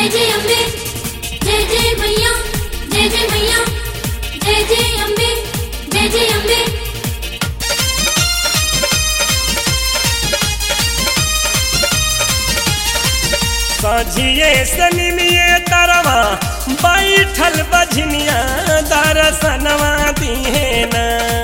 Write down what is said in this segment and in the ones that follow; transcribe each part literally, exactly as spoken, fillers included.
जय जय अम्बे, जय जय मैया, जय जय मैया, जय जय अम्बे, जय जय अम्बे। साझिए सनिमिए तरवा बैठल बझनिया दर्शनवा दिहे ना।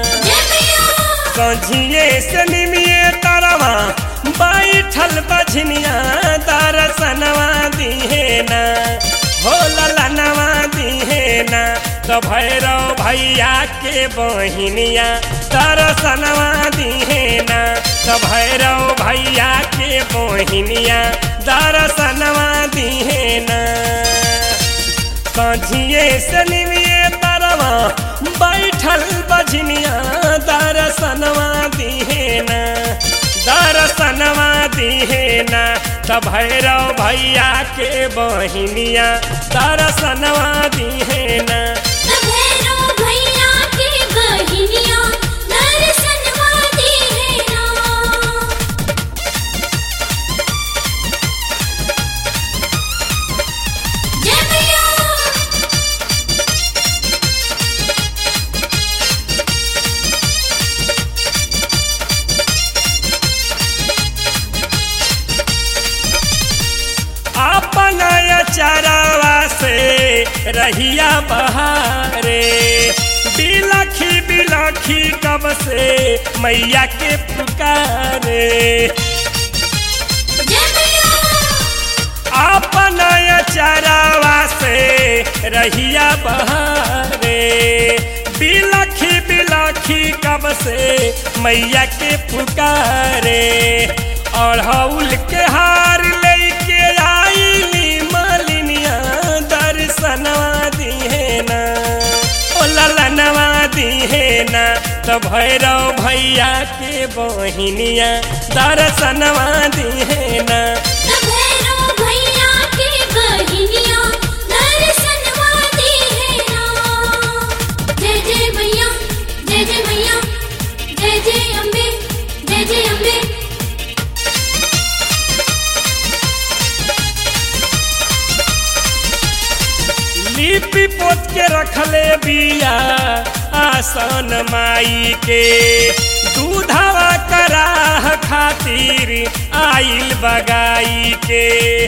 साझिए सनिमिए तरवा बैठल बझनिया दर्शनवा दिहे ना। हो ललनवा दिहे ना। तो भैरव भैया के बहिनिया दर्शनवा दिहे ना। तो भैरव भैया के बहिनिया दर्शनवा दिहे ना। साझिए सनिमिए तरवा बैठल बझनिया दर्शनवा दिहे ना। दर्शनवा दिहे ना। तो भैरव भैया के बहिनिया दर्शनवा दिहे ना। चरवा से रहिया बहारे बिलखी बिलखी कब से मैया के पुकारे। अपना चरवा से रहिया बहारे बिलखी बिलखी कब से मैया के पुकारे। और हौल के हार लेके आई दर्शनवा दिहे ना। ओ ललनवा दिहे ना। तो भैरव भैया के बहिनिया दर्शनवा दिहे ना। जय जय मैया, जय जय मैया, जय जय अम्बे, जय जय अम्बे। लिपि पोत के रखले बिया आसन माई के दूधवा कराह खातिर आइल बगाई के।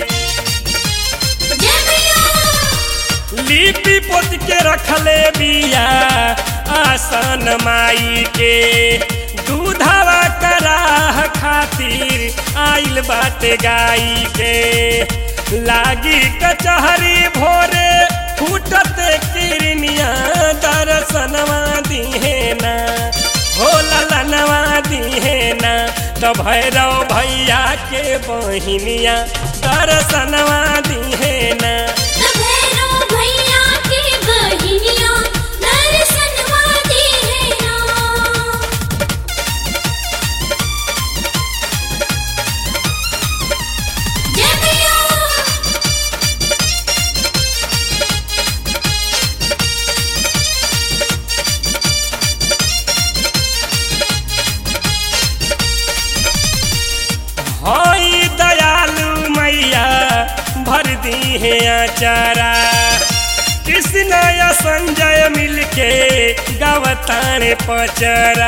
लिपि पोत के रखले बिया आसन माई के दूधवा कराह खातिर आइल बाटे गाई के। लागी कचहरी भोरे फूटते किरनिया दर्शनवा दिहे ना। हो ललनवा दिहे ना। तो भैरव भैया के बहिनिया दर्शनवा दिहे ना। होई दयालु मैया भर दी है आचारा। कृष्ण या संजय मिलके गावतान पचरा।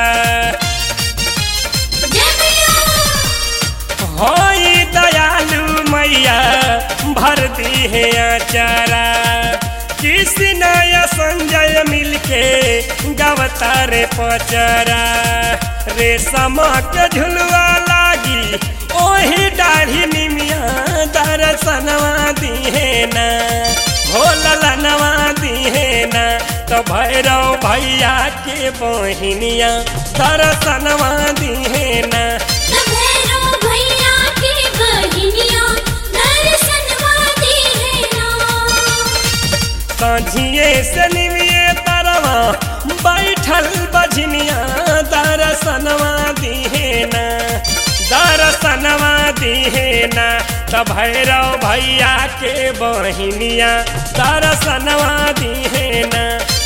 होई दयालु मैया भर दी है आचारा। कृष्ण या संजय मिलके गावतार पचरा। रेशम के झुलवा लागी ओही दाढ़ी निमिया दर्शनवा दिहे ना। हो ललनवा दिहे ना। तो भैरव भैया के बहिनिया दर्शनवा दिहे ना। साझिए सनिमिए तरवा बैठल बझनिया दर्शनवा दिहे ना। दर्शनवा दिहे ना। तो भैरव भैया के बहिनिया दर्शनवा दिहे ना।